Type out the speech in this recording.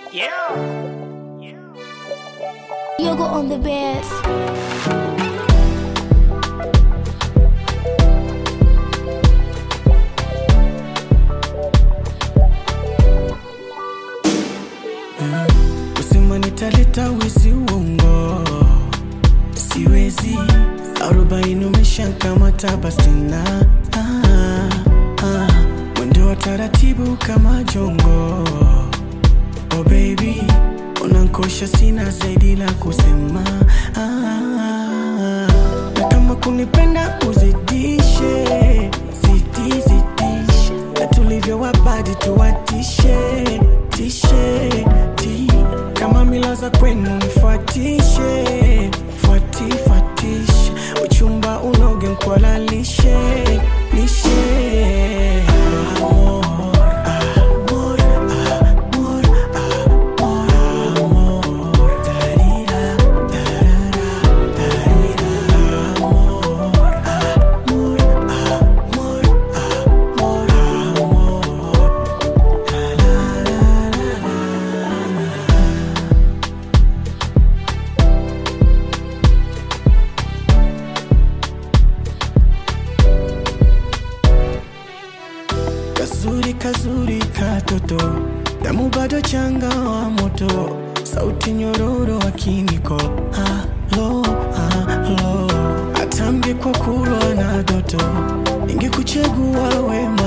Yeah. Yoga on the bed. Usema nitaleta wezi uongo, siwezi. 40 umeshakamata basi na mwendo wa taratibu kama jongo. Oh baby, unankosha sina zaidi la kusema. Na kama kunipenda uzidishe, zidishe. Na tulivyo wabadi tuwatishe, tishe. Kama mila za kwenu nifuatishe, fuatishe. Uchumba unoge mkwalalishe, lishe. Kazuri katoto, damu bado changa wa moto, sauti nyororo wa kiniko. Halo, atambie kwa kulwa na doto, ningekuchagua we